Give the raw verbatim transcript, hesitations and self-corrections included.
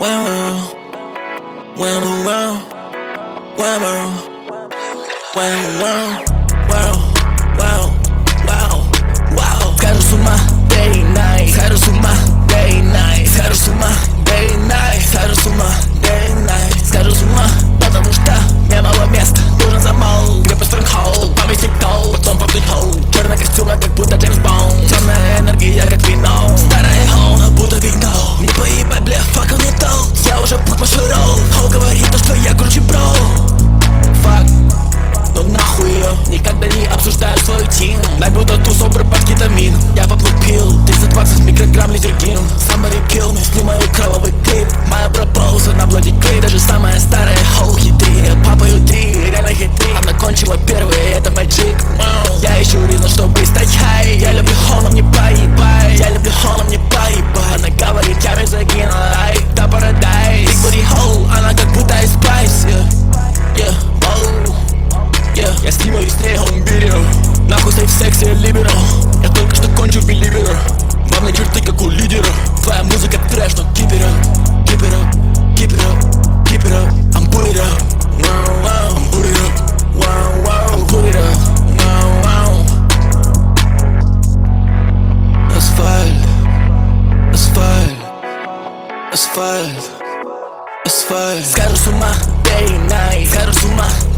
Wow, wow, wow, wow, wow, wow, wow, wow, wow. Схожу с ума day и night, схожу с ума day и night, схожу с ума day и night, схожу с ума day и night, схожу с ума, потому что мне мало места, нужен замол, где построен холл, повесить кол, потом попить холл. Черный костюм, я как будто Джеймс Бонд, темная энергия, как вино, старая холл, будто вино. Не поебать, бля, фак, он не тол. Я уже под марширол. Холл говорит то, что я круче, бро. Фак, ну нахуй ее. Никогда не обсуждаю свою тим. Как будто тусов пропад кетамин. Я поплупил триста двадцать микрограмм литергин. Somebody kill me, снимаю кровавый клип. Моя пропоза на блоди клей. Даже самая старая холл хиты. Папаю три, реально хиты. Она кончила первые, это magic. Я ищу ризон, чтобы стать хай. Я люблю холл, но мне поебай. Я люблю холл, но мне поебай. Она говорит, я мизогин, ай, да парадайз. Big booty hole, она как будто из Spice. Yeah, yeah, oh, yeah. Я снимаюсь с ней homebirder. Нахуй сейф секси либерал. Я только что кончу белибера. Главные черты как у лидера. Твоя музыка трэш, но keep it up, keep it up, keep it up, keep it up. I'm put it up, wow, wow, I'm put it up, wow, wow, I'm put it up, wow, wow. Асфальт, асфальт, асфальт, асфальт. Схожу с ума day и night, схожу с ума